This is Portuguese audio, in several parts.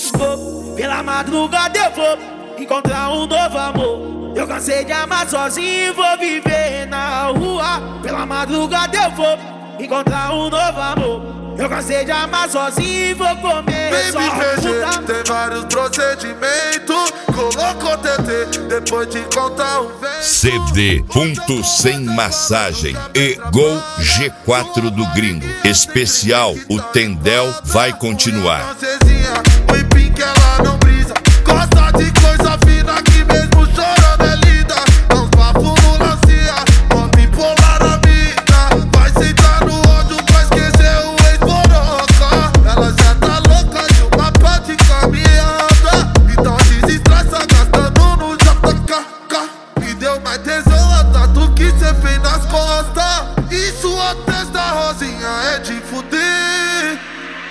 Pela madrugada eu vou encontrar um novo amor. Eu cansei de amar sozinho, vou viver na rua. Pela madrugada eu vou encontrar um novo amor. Eu cansei de amar sozinho, vou comer só puta. Tem vários procedimentos, colocou TT, depois de contar um vento. CD Ponto Sem Massagem e Gol G4 do Gringo. Especial, o Tendel vai continuar. O empim que ela não brisa, gosta de coisa fina que mesmo chorando é lida. Dá uns bafos no lancia, uma bipolar na vida. Vai sentar no ódio pra esquecer o ex-boroca. Ela já tá louca de uma pá de caminhada, então desestressa gastando no JKK. Me deu mais tesão a tatu que cê fez nas costas. E sua testa rosinha é de fuder.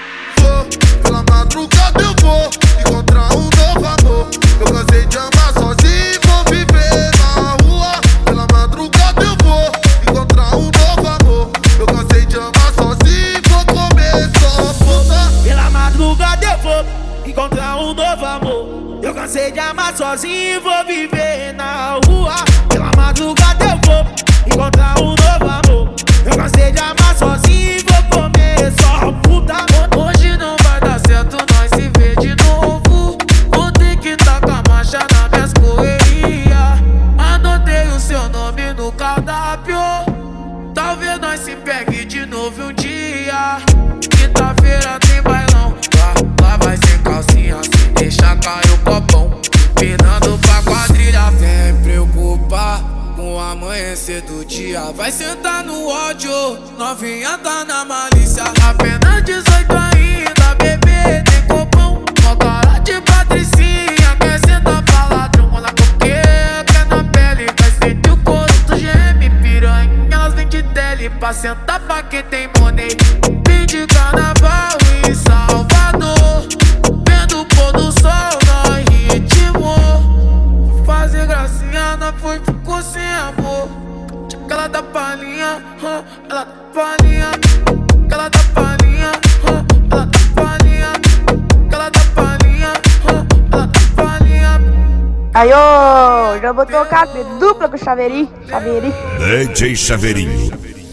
Pela madrugada eu vou encontrar um novo amor. Eu cansei de amar sozinho, vou viver na rua. Pela madrugada eu vou encontrar um novo amor. Eu cansei de amar sozinho, vou comer só puta. Pela madrugada eu vou encontrar um novo amor. Eu cansei de amar sozinho, vou viver na rua. Pela madrugada eu vou encontrar um novo amor. Eu cansei de amar sozinho, vou comer só puta. Hoje não vai dar certo nós se ver de novo. Vou ter que tá com a marcha na minhas correria. Anotei o seu nome no cardápio. Talvez nós se pegue de novo um dia. Quinta-feira tem bailão, lá vai sem calcinha, se deixar cair o copão. Empinando pra quadrilha, sem preocupar com o amanhecer do dia. Vai sentar no ódio, novinha tá na malícia. Apenas 18 ainda, bebê, tem copão. Mó cara de patricinha, quer sentar pra ladrão. Ela quer na pele, vai sentir o couro do geme. Piranha, elas vêm de tele pra sentar pra quem tem money. Vim de carnaval em Salvador, vendo o pôr do sol no ritmo. Fazer gracinha, não foi, ficou sem amor. Ela dá palhinha, ela dá palhinha. Ela dá palhinha, ela dá palhinha. Ela dá palhinha, ela dá palhinha. Aí, ô, já vou tocar dupla com o Chaveirinho. DJ Chaveirinho.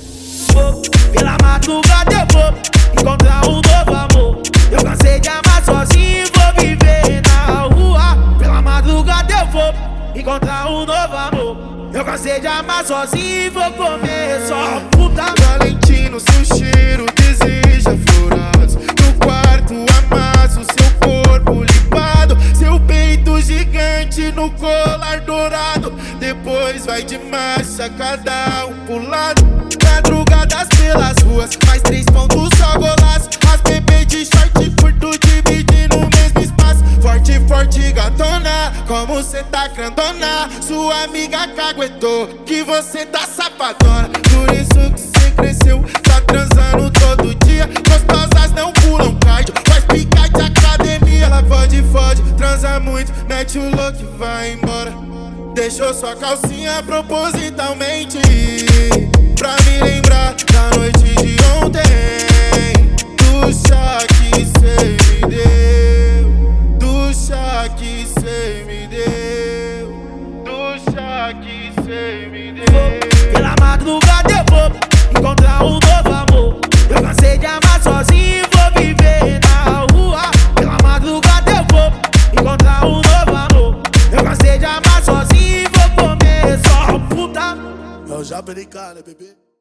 Pela madrugada eu vou encontrar um novo amor. Eu cansei de amar sozinho, vou viver na rua. Pela madrugada eu vou encontrar um novo amor. Eu cansei de amar sozinho, vou comer só puta. Valentino, seu cheiro deseja florados. No quarto amasso seu corpo limpado, seu peito gigante no colar dourado. Depois vai de marcha, cada um pro lado. Madrugadas pelas ruas, mais 3 pontos só golaço. As bebês de short curto dividindo no mesmo espaço. Forte, forte gatona, como cê tá grandona. Sua amiga caguetou que você tá safadona. Por isso que cê cresceu, tá transando todo dia. Gostosas não pulam cardio, faz picar de academia. Ela fode, transa muito, mete o louco e vai embora. Deixou sua calcinha propositalmente pra me lembrar da noite de ontem. Do chá que cê me deu, do chá que cê me deu, do chá que cê me deu. Pela madrugada eu vou encontrar um novo amor. Eu cansei de amar sozinho, vou viver na rua. Pela madrugada eu vou encontrar um novo amor. Eu cansei de amar sozinho, vou comer só puta. É o Jabericá, né, bebê?